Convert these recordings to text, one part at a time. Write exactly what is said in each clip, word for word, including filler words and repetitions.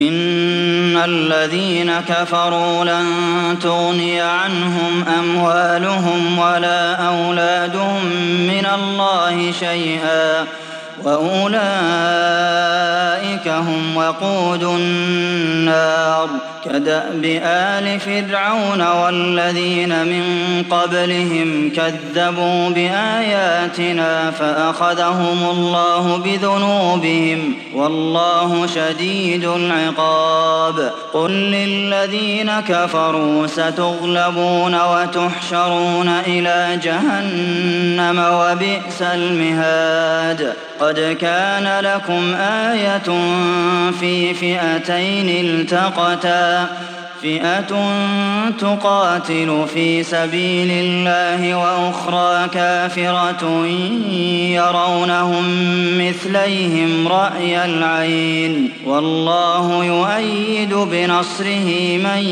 إن الذين كفروا لن تغني عنهم أموالهم ولا أولادهم من الله شيئا وأولئك هم وقود النار كدأب آل فرعون والذين من قبلهم كذبوا بآياتنا فأخذهم الله بذنوبهم والله شديد العقاب قل للذين كفروا ستغلبون وتحشرون إلى جهنم وبئس المهاد قد كان لكم آية في فئتين التقتا فئة تقاتل في سبيل الله وأخرى كافرة يرونهم مثليهم رأي العين والله يؤيد بنصره من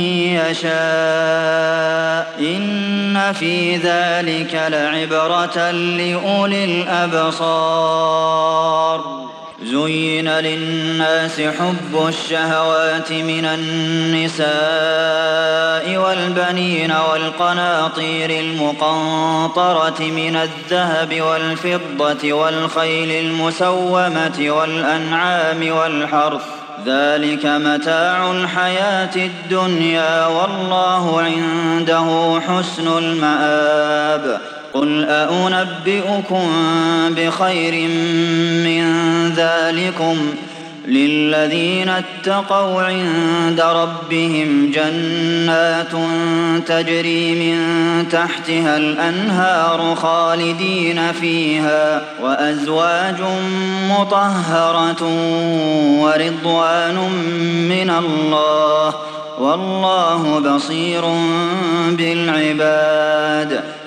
يشاء إن في ذلك لعبرة لأولي الأبصار زين للناس حب الشهوات من النساء والبنين والقناطير المقنطرة من الذهب والفضة والخيل المسومة والأنعام والحرث ذلك متاع الحياة الدنيا والله عنده حسن المآب قل أنبئكم بخير من ذلكم للذين اتقوا عند ربهم جنات تجري من تحتها الأنهار خالدين فيها وأزواج مطهرة ورضوان من الله والله بصير بالعباد